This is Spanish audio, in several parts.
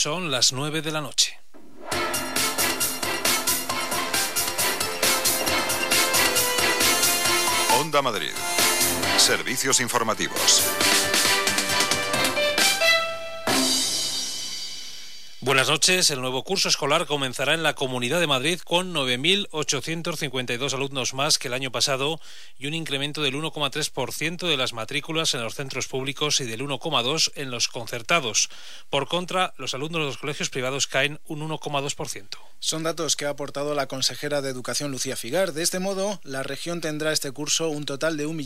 Son las 9 de la noche. Onda Madrid. Servicios informativos. Buenas noches. El nuevo curso escolar comenzará en la Comunidad de Madrid con 9.852 alumnos más que el año pasado y un incremento del 1,3% de las matrículas en los centros públicos y del 1,2% en los concertados. Por contra, los alumnos de los colegios privados caen un 1,2%. Son datos que ha aportado la consejera de Educación, Lucía Figar. De este modo, la región tendrá este curso un total de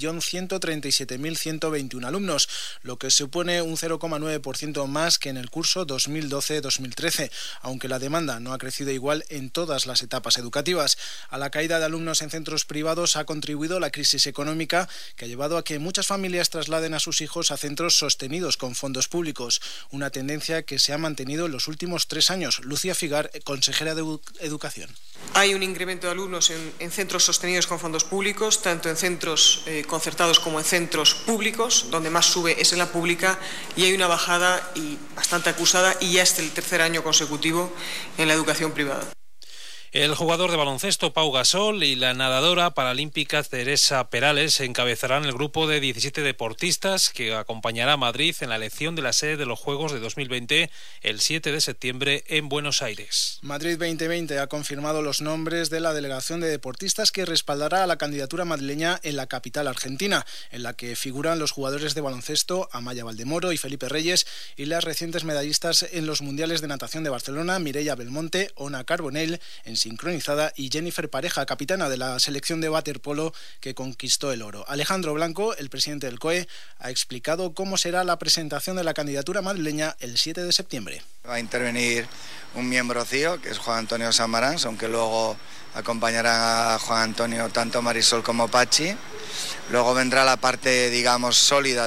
1.137.121 alumnos, lo que supone un 0,9% más que en el curso 2012-2013, aunque la demanda no ha crecido igual en todas las etapas educativas. A la caída de alumnos en centros privados ha contribuido la crisis económica, que ha llevado a que muchas familias trasladen a sus hijos a centros sostenidos con fondos públicos, una tendencia que se ha mantenido en los últimos 3 años. Lucía Figar, consejera de Educación. Hay un incremento de alumnos en centros sostenidos con fondos públicos, tanto en centros concertados como en centros públicos. Donde más sube es en la pública, y hay una bajada y bastante acusada, y ya es el tercer año consecutivo en la educación privada. El jugador de baloncesto Pau Gasol y la nadadora paralímpica Teresa Perales encabezarán el grupo de 17 deportistas que acompañará a Madrid en la elección de la sede de los Juegos de 2020 el 7 de septiembre en Buenos Aires. Madrid 2020 ha confirmado los nombres de la delegación de deportistas que respaldará a la candidatura madrileña en la capital argentina, en la que figuran los jugadores de baloncesto Amaya Valdemoro y Felipe Reyes y las recientes medallistas en los Mundiales de Natación de Barcelona, Mireia Belmonte, Ona Carbonell en sincronizada y Jennifer Pareja, capitana de la selección de waterpolo que conquistó el oro. Alejandro Blanco, el presidente del COE, ha explicado cómo será la presentación de la candidatura madrileña el 7 de septiembre. Va a intervenir un miembro CIO, que es Juan Antonio Samarans, aunque luego acompañará a Juan Antonio tanto Marisol como Pachi. Luego vendrá la parte, digamos, sólida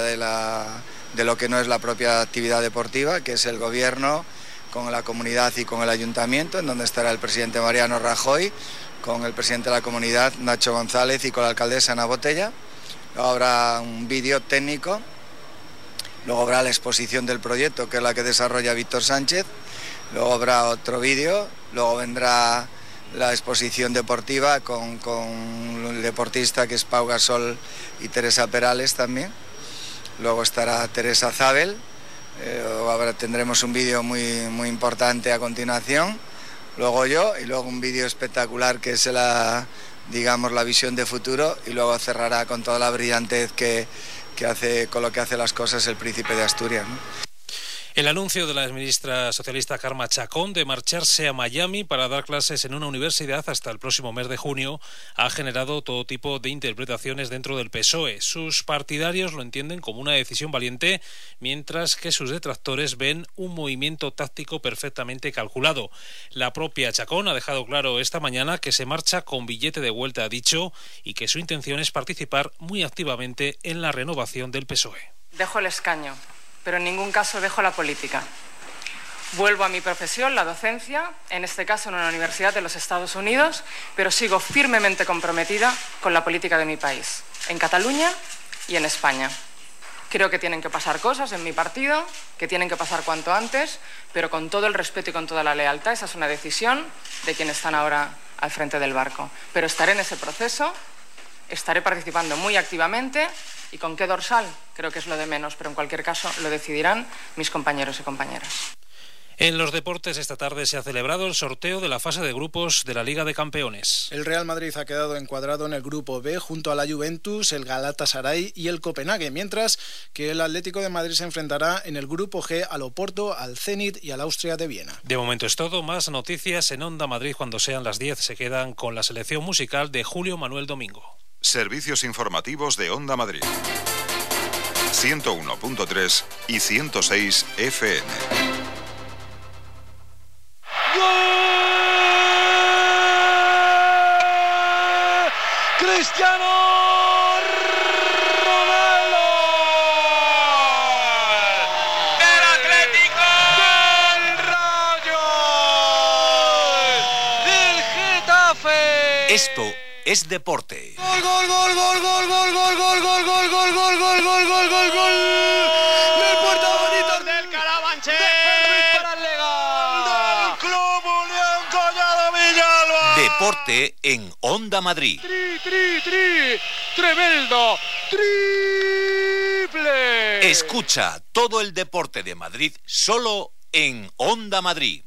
de lo que no es la propia actividad deportiva, que es el gobierno, con la comunidad y con el ayuntamiento, en donde estará el presidente Mariano Rajoy, con el presidente de la comunidad Nacho González y con la alcaldesa Ana Botella. Luego habrá un vídeo técnico, luego habrá la exposición del proyecto, que es la que desarrolla Víctor Sánchez, luego habrá otro vídeo, luego vendrá la exposición deportiva con el deportista que es Pau Gasol y Teresa Perales también. Luego estará Teresa Zabel. Ahora tendremos un vídeo muy importante a continuación, luego yo, y luego un vídeo espectacular que es la visión de futuro, y luego cerrará con toda la brillantez que hace, con lo que hace las cosas el príncipe de Asturias, ¿no? El anuncio de la exministra socialista Carme Chacón de marcharse a Miami para dar clases en una universidad hasta el próximo mes de junio ha generado todo tipo de interpretaciones dentro del PSOE. Sus partidarios lo entienden como una decisión valiente, mientras que sus detractores ven un movimiento táctico perfectamente calculado. La propia Chacón ha dejado claro esta mañana que se marcha con billete de vuelta, ha dicho, y que su intención es participar muy activamente en la renovación del PSOE. Dejo el escaño, pero en ningún caso dejo la política. Vuelvo a mi profesión, la docencia, en este caso en una universidad de los Estados Unidos, pero sigo firmemente comprometida con la política de mi país, en Cataluña y en España. Creo que tienen que pasar cosas en mi partido, que tienen que pasar cuanto antes, pero con todo el respeto y con toda la lealtad. Esa es una decisión de quienes están ahora al frente del barco. Pero estaré en ese proceso, estaré participando muy activamente. ¿Y con qué dorsal? Creo que es lo de menos, pero en cualquier caso lo decidirán mis compañeros y compañeras. En los deportes, esta tarde se ha celebrado el sorteo de la fase de grupos de la Liga de Campeones. El Real Madrid ha quedado encuadrado en el grupo B junto a la Juventus, el Galatasaray y el Copenhague, mientras que el Atlético de Madrid se enfrentará en el grupo G al Oporto, al Zenit y al Austria de Viena. De momento es todo. Más noticias en Onda Madrid cuando sean las 10. Se quedan con la selección musical de Julio Manuel Domingo. Servicios informativos de Onda Madrid. 101.3 y 106 FM. Cristiano Ronaldo del Atlético, del Rayo, del Getafe. Esto es deporte. Gol, gol, gol, gol, gol, gol, gol, gol, gol, gol, gol, gol, gol, gol, gol, gol, gol. Del Puerto Bonito del Carabanchel. De Ferruiz para el Lega. deporte en Onda Madrid. ¡Tremendo! ¡Triple! Escucha todo el deporte de Madrid solo en Onda Madrid.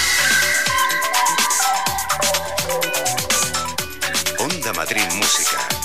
Onda Madrid Música.